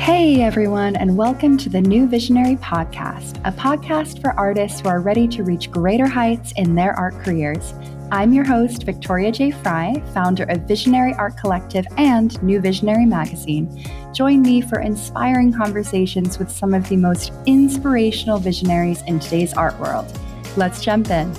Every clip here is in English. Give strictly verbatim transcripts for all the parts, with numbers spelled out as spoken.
Hey everyone, and welcome to the New Visionary Podcast, a podcast for artists who are ready to reach greater heights in their art careers. I'm your host, Victoria J. Fry, founder of Visionary Art Collective and New Visionary Magazine. Join me for inspiring conversations with some of the most inspirational visionaries in today's art world. Let's jump in.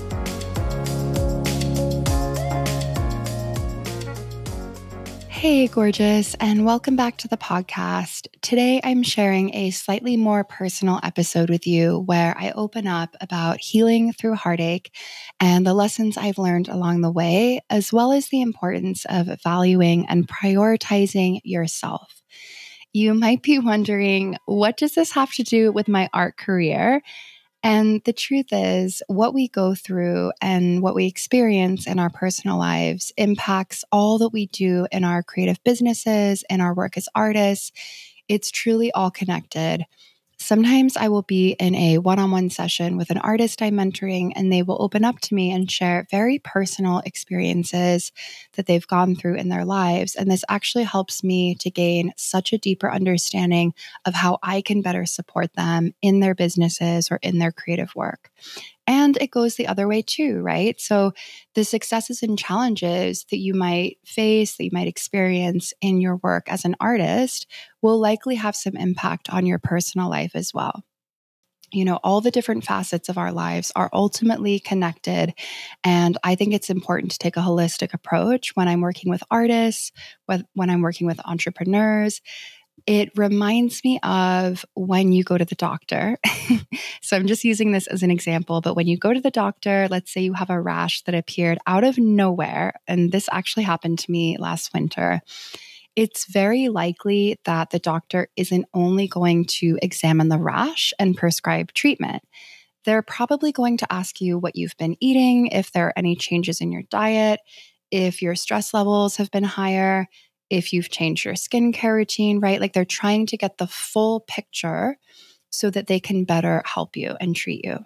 Hey, gorgeous, and welcome back to the podcast. Today, I'm sharing a slightly more personal episode with you where I open up about healing through heartache and the lessons I've learned along the way, as well as the importance of valuing and prioritizing yourself. You might be wondering, what does this have to do with my art career? And the truth is, what we go through and what we experience in our personal lives impacts all that we do in our creative businesses, in our work as artists. It's truly all connected. Sometimes I will be in a one-on-one session with an artist I'm mentoring, and they will open up to me and share very personal experiences that they've gone through in their lives. And this actually helps me to gain such a deeper understanding of how I can better support them in their businesses or in their creative work. And it goes the other way too, right? So the successes and challenges that you might face, that you might experience in your work as an artist will likely have some impact on your personal life as well. You know, all the different facets of our lives are ultimately connected. And I think it's important to take a holistic approach when I'm working with artists, when I'm working with entrepreneurs. It reminds me of when you go to the doctor. So I'm just using this as an example, but when you go to the doctor, let's say you have a rash that appeared out of nowhere, and this actually happened to me last winter. It's very likely that the doctor isn't only going to examine the rash and prescribe treatment. They're probably going to ask you what you've been eating, if there are any changes in your diet, if your stress levels have been higher, if you've changed your skincare routine, right? Like they're trying to get the full picture so that they can better help you and treat you.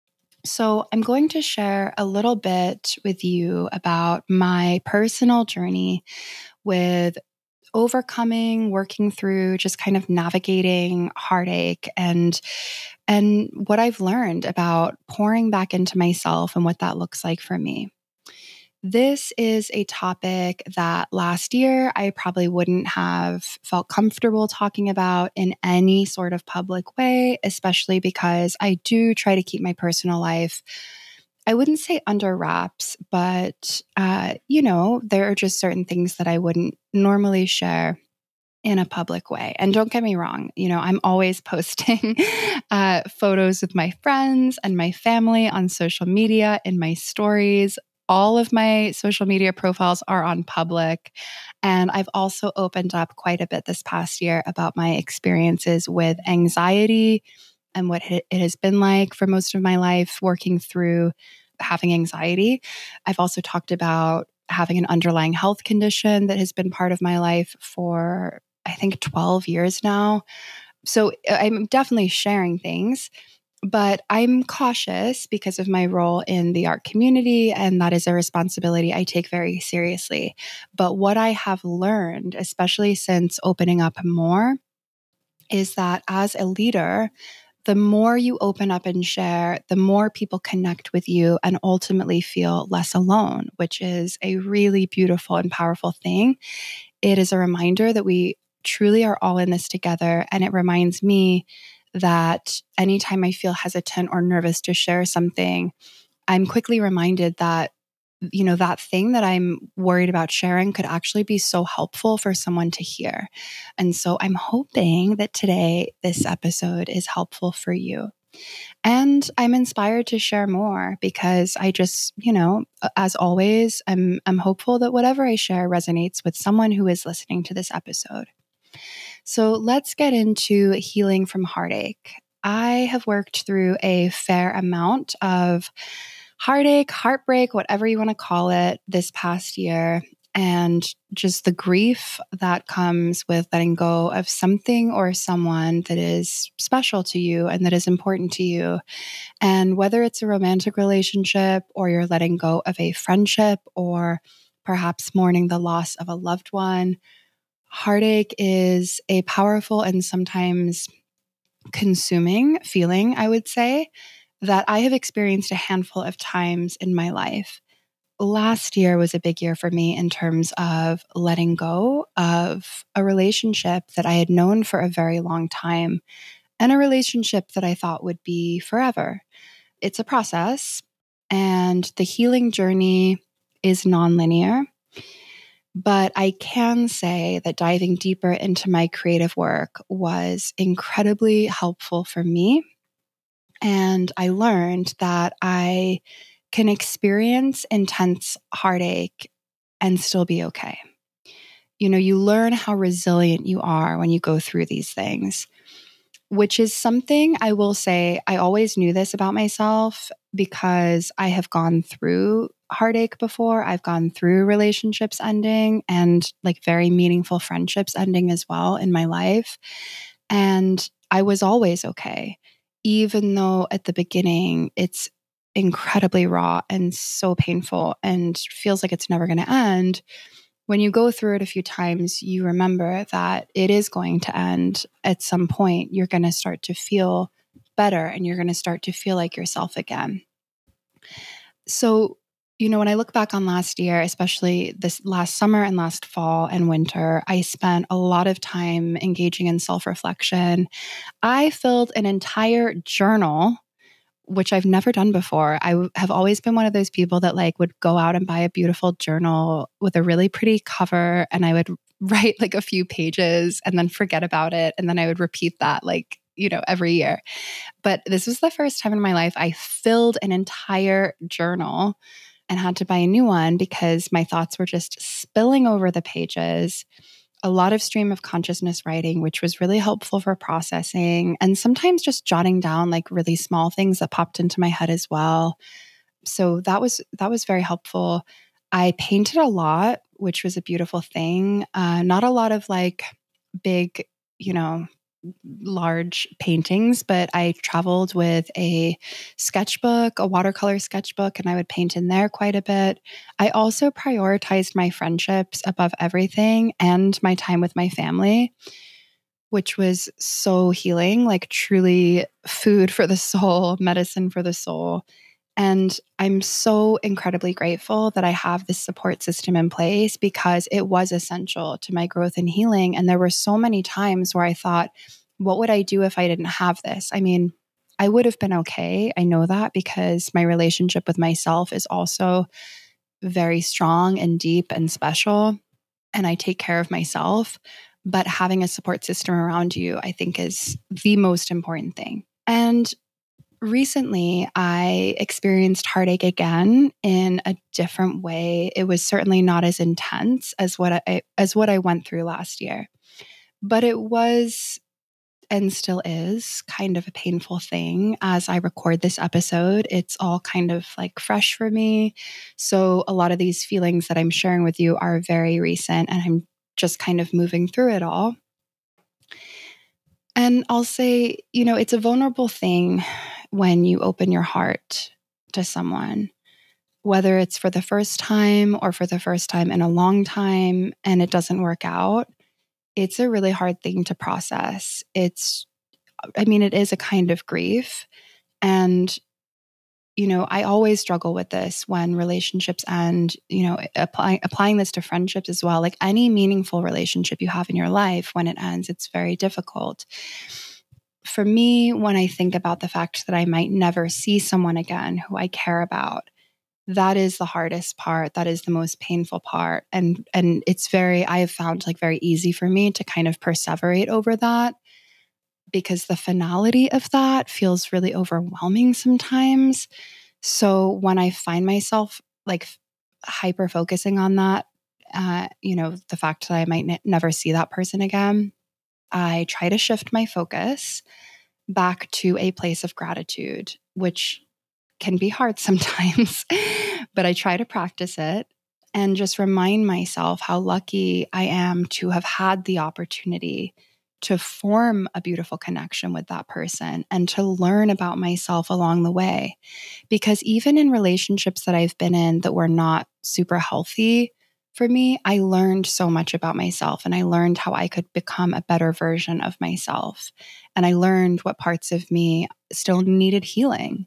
So I'm going to share a little bit with you about my personal journey with overcoming, working through, just kind of navigating heartache and and what I've learned about pouring back into myself and what that looks like for me. This is a topic that last year I probably wouldn't have felt comfortable talking about in any sort of public way, especially because I do try to keep my personal life, I wouldn't say under wraps, but, uh, you know, there are just certain things that I wouldn't normally share in a public way. And don't get me wrong, you know, I'm always posting uh, photos with my friends and my family on social media, in my stories. All of my social media profiles are on public. And I've also opened up quite a bit this past year about my experiences with anxiety and what it has been like for most of my life working through having anxiety. I've also talked about having an underlying health condition that has been part of my life for, I think, twelve years now. So I'm definitely sharing things. But I'm cautious because of my role in the art community, and that is a responsibility I take very seriously. But what I have learned, especially since opening up more, is that as a leader, the more you open up and share, the more people connect with you and ultimately feel less alone, which is a really beautiful and powerful thing. It is a reminder that we truly are all in this together, and it reminds me that anytime I feel hesitant or nervous to share something, I'm quickly reminded that, you know, that thing that I'm worried about sharing could actually be so helpful for someone to hear. And so I'm hoping that today this episode is helpful for you. And I'm inspired to share more because I just, you know, as always, I'm I'm hopeful that whatever I share resonates with someone who is listening to this episode. So let's get into healing from heartache. I have worked through a fair amount of heartache, heartbreak, whatever you want to call it, this past year. And just the grief that comes with letting go of something or someone that is special to you and that is important to you. And whether it's a romantic relationship or you're letting go of a friendship or perhaps mourning the loss of a loved one, Heartache is a powerful and sometimes consuming feeling, I would say, that I have experienced a handful of times in my life. Last year was a big year for me in terms of letting go of a relationship that I had known for a very long time and a relationship that I thought would be forever. It's a process, and the healing journey is nonlinear. But I can say that diving deeper into my creative work was incredibly helpful for me. And I learned that I can experience intense heartache and still be okay. You know, you learn how resilient you are when you go through these things, which is something I will say I always knew this about myself because I have gone through heartache before. I've gone through relationships ending and like very meaningful friendships ending as well in my life. And I was always okay, even though at the beginning it's incredibly raw and so painful and feels like it's never going to end. When you go through it a few times, you remember that it is going to end at some point. You're going to start to feel better and you're going to start to feel like yourself again. So, you know, when I look back on last year, especially this last summer and last fall and winter, I spent a lot of time engaging in self-reflection. I filled an entire journal, which I've never done before. I w- have always been one of those people that like would go out and buy a beautiful journal with a really pretty cover, and I would write like a few pages and then forget about it. And then I would repeat that like, you know, every year. But this was the first time in my life I filled an entire journal and had to buy a new one because my thoughts were just spilling over the pages. A lot of stream of consciousness writing, which was really helpful for processing, and sometimes just jotting down like really small things that popped into my head as well. So that was that was very helpful. I painted a lot, which was a beautiful thing. Uh, not a lot of like big, you know, large paintings, but I traveled with a sketchbook, a watercolor sketchbook, and I would paint in there quite a bit. I also prioritized my friendships above everything and my time with my family, which was so healing, like truly food for the soul, medicine for the soul. And I'm so incredibly grateful that I have this support system in place because it was essential to my growth and healing. And there were so many times where I thought, what would I do if I didn't have this? I mean, I would have been okay. I know that because my relationship with myself is also very strong and deep and special. And I take care of myself. But having a support system around you, I think, is the most important thing. And recently, I experienced heartache again in a different way. It was certainly not as intense as what I as what I went through last year, but it was and still is kind of a painful thing. As I record this episode, it's all kind of like fresh for me. So a lot of these feelings that I'm sharing with you are very recent, and I'm just kind of moving through it all. And I'll say, you know, it's a vulnerable thing when you open your heart to someone, whether it's for the first time or for the first time in a long time and it doesn't work out. It's a really hard thing to process. It's, I mean, it is a kind of grief. And, you know, I always struggle with this when relationships end, you know, applying applying this to friendships as well. Like any meaningful relationship you have in your life, when it ends, it's very difficult. For me, when I think about the fact that I might never see someone again who I care about, that is the hardest part. That is the most painful part. And and it's very, I have found like very easy for me to kind of perseverate over that because the finality of that feels really overwhelming sometimes. So when I find myself like hyper focusing on that, uh, you know, the fact that I might n- never see that person again, I try to shift my focus back to a place of gratitude, which can be hard sometimes, but I try to practice it and just remind myself how lucky I am to have had the opportunity to form a beautiful connection with that person and to learn about myself along the way. Because even in relationships that I've been in that were not super healthy, for me, I learned so much about myself, and I learned how I could become a better version of myself. And I learned what parts of me still needed healing.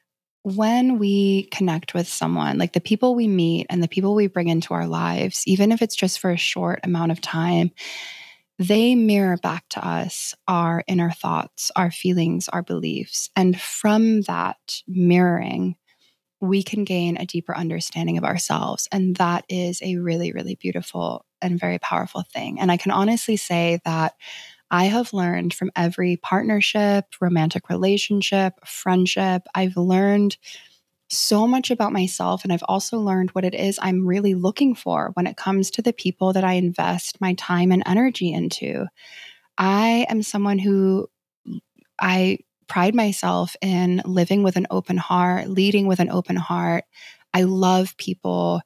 When we connect with someone, like the people we meet and the people we bring into our lives, even if it's just for a short amount of time, they mirror back to us our inner thoughts, our feelings, our beliefs. And from that mirroring, we can gain a deeper understanding of ourselves. And that is a really, really beautiful and very powerful thing. And I can honestly say that I have learned from every partnership, romantic relationship, friendship, I've learned so much about myself. And I've also learned what it is I'm really looking for when it comes to the people that I invest my time and energy into. I am someone who I pride myself in living with an open heart, leading with an open heart. I love people.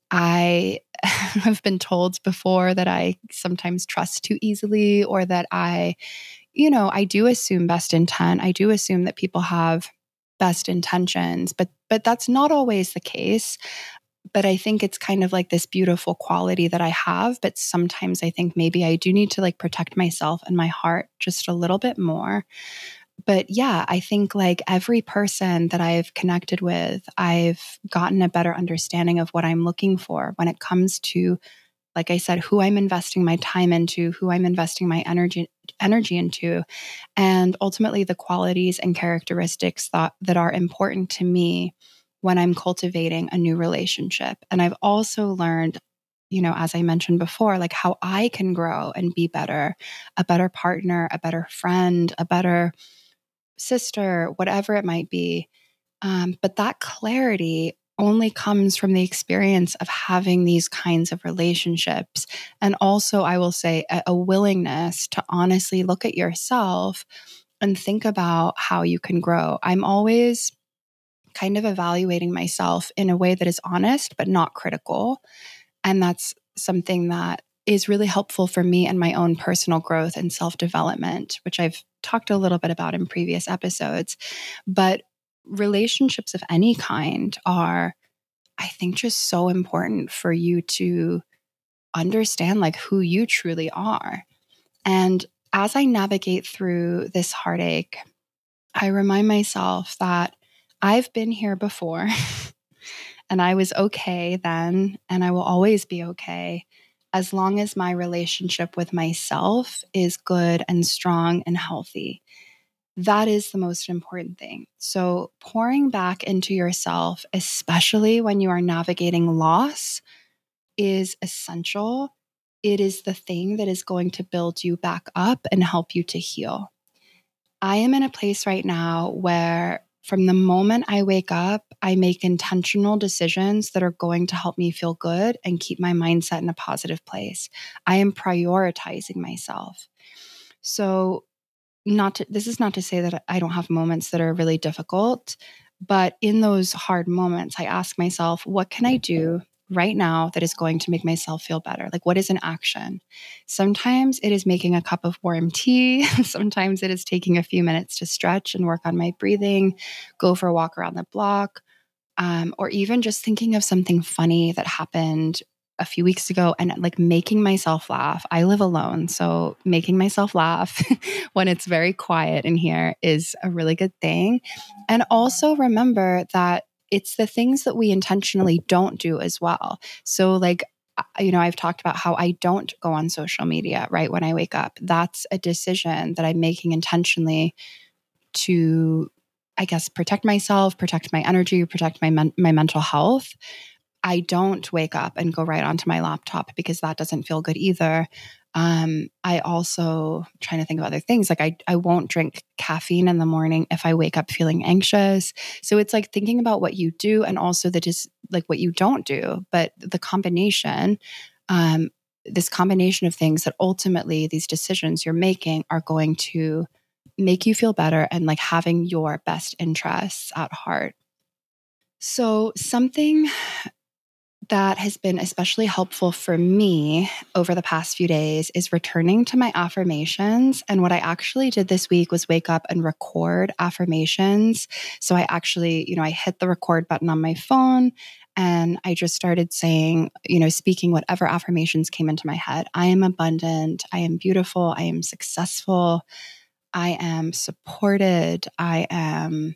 I have been told before that I sometimes trust too easily, or that I, you know, I do assume best intent. I do assume that people have best intentions, but but that's not always the case. But I think it's kind of like this beautiful quality that I have, but sometimes I think maybe I do need to like protect myself and my heart just a little bit more. But yeah, I think like every person that I've connected with, I've gotten a better understanding of what I'm looking for when it comes to, like I said, who I'm investing my time into, who I'm investing my energy energy into, and ultimately the qualities and characteristics that, that are important to me when I'm cultivating a new relationship. And I've also learned, you know, as I mentioned before, like how I can grow and be better, a better partner, a better friend, a better sister, whatever it might be. Um, but that clarity only comes from the experience of having these kinds of relationships. And also, I will say, a, a willingness to honestly look at yourself and think about how you can grow. I'm always kind of evaluating myself in a way that is honest, but not critical. And that's something that is really helpful for me and my own personal growth and self development, which I've talked a little bit about in previous episodes. But relationships of any kind are, I think, just so important for you to understand like who you truly are. And as I navigate through this heartache, I remind myself that I've been here before and I was okay then, and I will always be okay as long as my relationship with myself is good and strong and healthy. That is the most important thing. So, pouring back into yourself, especially when you are navigating loss, is essential. It is the thing that is going to build you back up and help you to heal. I am in a place right now where from the moment I wake up, I make intentional decisions that are going to help me feel good and keep my mindset in a positive place. I am prioritizing myself. So, not to, this is not to say that I don't have moments that are really difficult, but in those hard moments, I ask myself, what can I do right now that is going to make myself feel better? Like, what is an action? Sometimes it is making a cup of warm tea. Sometimes it is taking a few minutes to stretch and work on my breathing, go for a walk around the block, um, or even just thinking of something funny that happened a few weeks ago and like making myself laugh. I live alone, so making myself laugh when it's very quiet in here is a really good thing. And also remember that it's the things that we intentionally don't do as well. So, like, you know, I've talked about how I don't go on social media right when I wake up. That's a decision that I'm making intentionally to, I guess, protect myself, protect my energy, protect my men- my mental health. I don't wake up and go right onto my laptop because that doesn't feel good either. Um, I also trying to think of other things. Like I, I won't drink caffeine in the morning if I wake up feeling anxious. So it's like thinking about what you do and also that is like what you don't do, but the combination, um, this combination of things that ultimately these decisions you're making are going to make you feel better and like having your best interests at heart. So something that has been especially helpful for me over the past few days is returning to my affirmations. And what I actually did this week was wake up and record affirmations. So I actually, you know, I hit the record button on my phone and I just started saying, you know, speaking whatever affirmations came into my head. I am abundant. I am beautiful. I am successful. I am supported. I am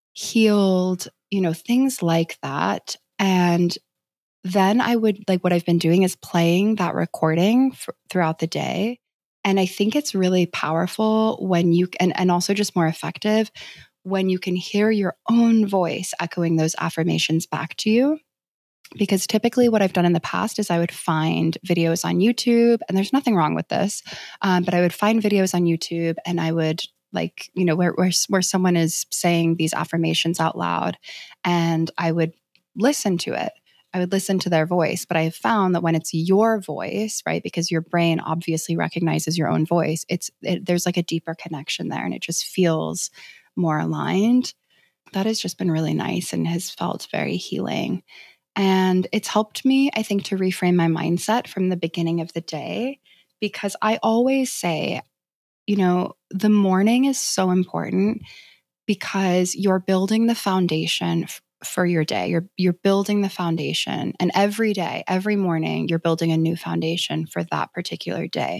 healed, you know, things like that. And then I would like what I've been doing is playing that recording for, throughout the day. And I think it's really powerful when you and, and also just more effective when you can hear your own voice echoing those affirmations back to you. Because typically, what I've done in the past is I would find videos on YouTube, and there's nothing wrong with this, um, but I would find videos on YouTube and I would like, you know, where, where, where someone is saying these affirmations out loud, and I would listen to it. I would listen to their voice, but I have found that when it's your voice, right, because your brain obviously recognizes your own voice, it's it, there's like a deeper connection there, and it just feels more aligned. That has just been really nice and has felt very healing. And it's helped me, I think, to reframe my mindset from the beginning of the day, because I always say, you know, the morning is so important because you're building the foundation f- for your day. You're you're building the foundation, and every day, every morning, you're building a new foundation for that particular day.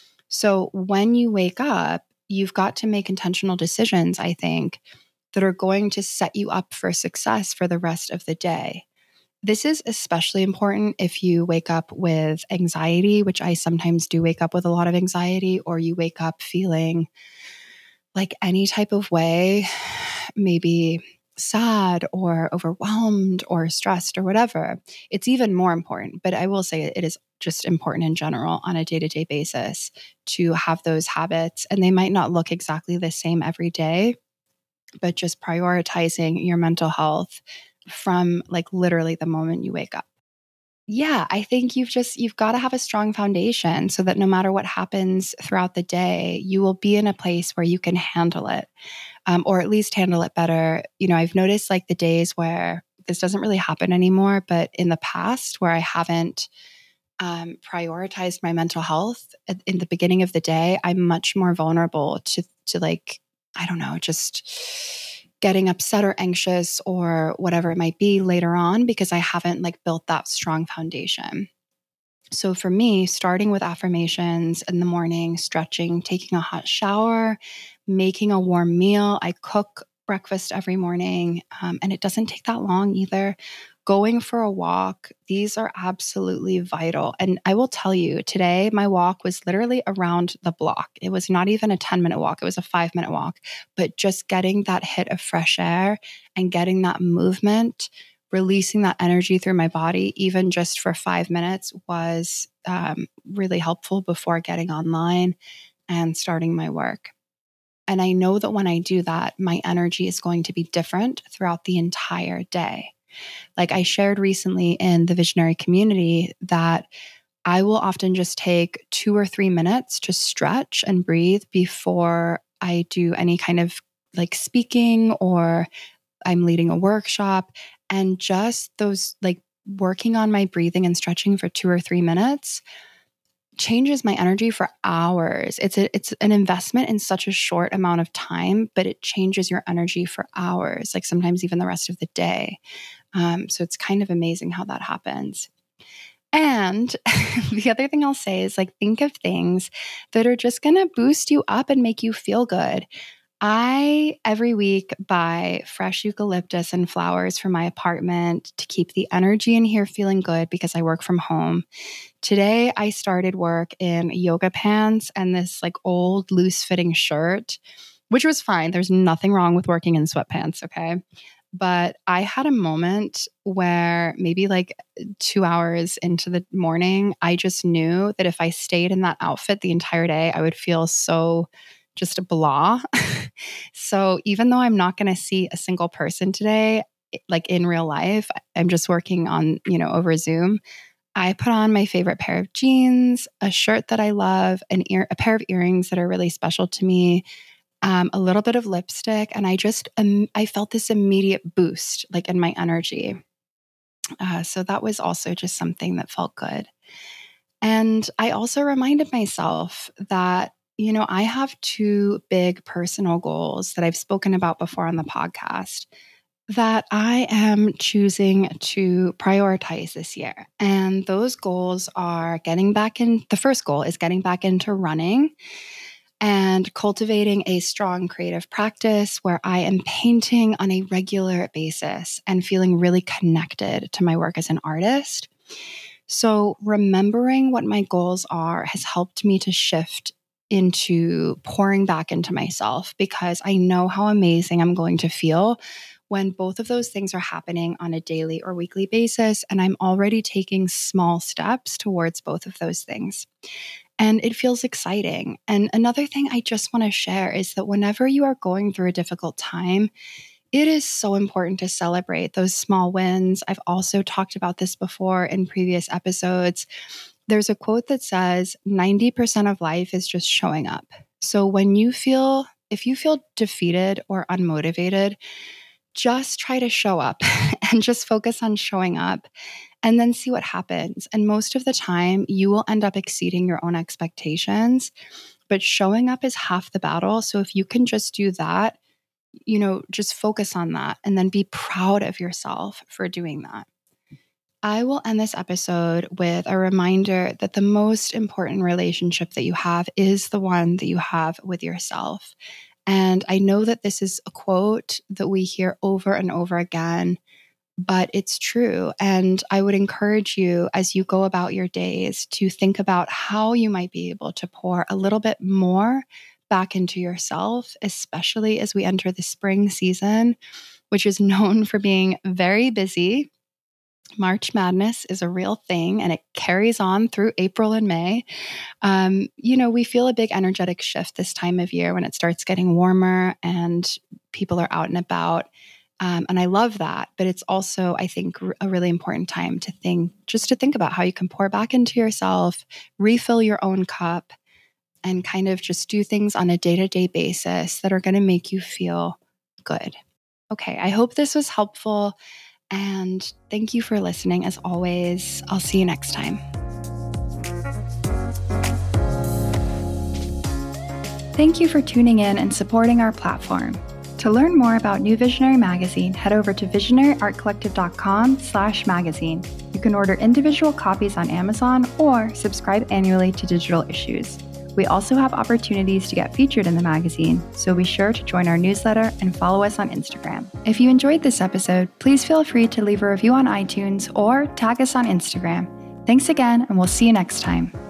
So when you wake up, you've got to make intentional decisions, I think, that are going to set you up for success for the rest of the day. This is especially important if you wake up with anxiety, which I sometimes do wake up with a lot of anxiety, or you wake up feeling like any type of way, maybe sad or overwhelmed or stressed or whatever. It's even more important. But I will say it is just important in general on a day-to-day basis to have those habits. And they might not look exactly the same every day, but just prioritizing your mental health from like literally the moment you wake up. Yeah, I think you've just you've got to have a strong foundation so that no matter what happens throughout the day, you will be in a place where you can handle it, um, or at least handle it better. You know, I've noticed like the days where this doesn't really happen anymore, but in the past where I haven't um, prioritized my mental health at, in the beginning of the day, I'm much more vulnerable to to like I don't know, just getting upset or anxious or whatever it might be later on because I haven't like built that strong foundation. So for me, starting with affirmations in the morning, stretching, taking a hot shower, making a warm meal. I cook breakfast every morning, um, and it doesn't take that long either. Going for a walk, these are absolutely vital. And I will tell you, today my walk was literally around the block. It was not even a ten minute walk, it was a five minute walk. But just getting that hit of fresh air and getting that movement, releasing that energy through my body, even just for five minutes, was um, really helpful before getting online and starting my work. And I know that when I do that, my energy is going to be different throughout the entire day. Like I shared recently in the visionary community that I will often just take two or three minutes to stretch and breathe before I do any kind of like speaking or I'm leading a workshop. And just those like working on my breathing and stretching for two or three minutes changes my energy for hours. It's a, it's an investment in such a short amount of time, but it changes your energy for hours, like sometimes even the rest of the day. Um, so it's kind of amazing how that happens. And the other thing I'll say is like, think of things that are just going to boost you up and make you feel good. I, every week, buy fresh eucalyptus and flowers for my apartment to keep the energy in here feeling good because I work from home. Today, I started work in yoga pants and this like old loose fitting shirt, which was fine. There's nothing wrong with working in sweatpants, okay? But I had a moment where maybe like two hours into the morning, I just knew that if I stayed in that outfit the entire day, I would feel so just a blah. So even though I'm not going to see a single person today, like in real life, I'm just working on, you know, over Zoom. I put on my favorite pair of jeans, a shirt that I love, an ear, a pair of earrings that are really special to me, um, a little bit of lipstick, and I just um, I felt this immediate boost, like in my energy. Uh, so that was also just something that felt good. And I also reminded myself that, you know, I have two big personal goals that I've spoken about before on the podcast that I am choosing to prioritize this year. And those goals are getting back in. The first goal is getting back into running and cultivating a strong creative practice where I am painting on a regular basis and feeling really connected to my work as an artist. So, remembering what my goals are has helped me to shift into pouring back into myself because I know how amazing I'm going to feel when both of those things are happening on a daily or weekly basis. And I'm already taking small steps towards both of those things. And it feels exciting. And another thing I just want to share is that whenever you are going through a difficult time, it is so important to celebrate those small wins. I've also talked about this before in previous episodes. There's a quote that says ninety percent of life is just showing up. So when you feel, if you feel defeated or unmotivated, just try to show up and just focus on showing up and then see what happens. And most of the time, you will end up exceeding your own expectations, but showing up is half the battle. So if you can just do that, you know, just focus on that and then be proud of yourself for doing that. I will end this episode with a reminder that the most important relationship that you have is the one that you have with yourself. And I know that this is a quote that we hear over and over again, but it's true. And I would encourage you as you go about your days to think about how you might be able to pour a little bit more back into yourself, especially as we enter the spring season, which is known for being very busy. March Madness is a real thing and it carries on through April and May. Um, you know, we feel a big energetic shift this time of year when it starts getting warmer and people are out and about. Um, and I love that. But it's also, I think, a really important time to think, just to think about how you can pour back into yourself, refill your own cup, and kind of just do things on a day-to-day basis that are going to make you feel good. Okay, I hope this was helpful. And thank you for listening. As always, I'll see you next time. Thank you for tuning in and supporting our platform. To learn more about New Visionary Magazine, head over to visionary art collective dot com slash magazine. You can order individual copies on Amazon or subscribe annually to digital issues. We also have opportunities to get featured in the magazine, so be sure to join our newsletter and follow us on Instagram. If you enjoyed this episode, please feel free to leave a review on iTunes or tag us on Instagram. Thanks again, and we'll see you next time.